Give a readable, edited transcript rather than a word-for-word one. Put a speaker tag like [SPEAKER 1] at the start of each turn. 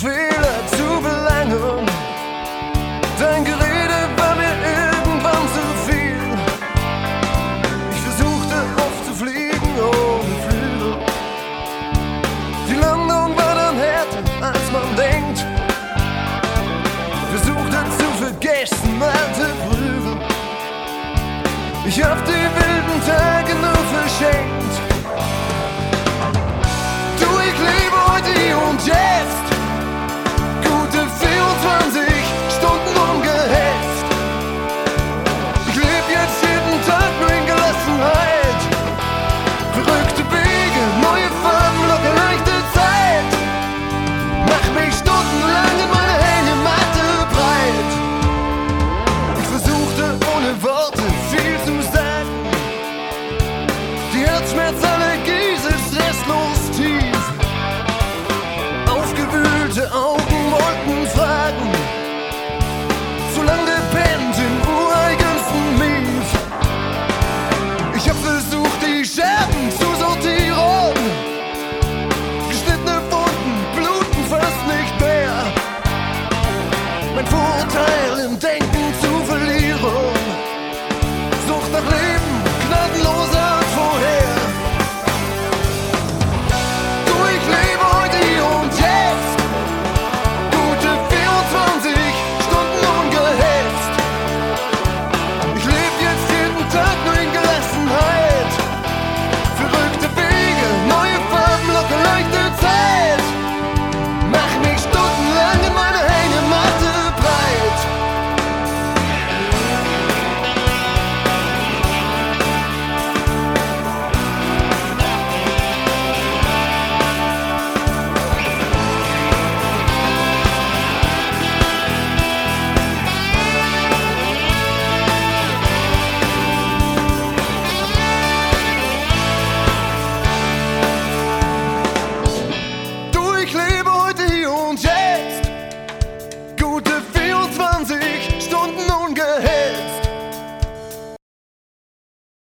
[SPEAKER 1] Fehler zu belangen. Dein Gerede war mir irgendwann zu viel. Ich versuchte oft zu fliegen ohne Flügel. Die Landung war dann härter, als man denkt. Versuchte zu vergessen, alte Prügel. Ich hab die wilden Tage nur verschenkt. Du, ich lebe heute hier und jetzt.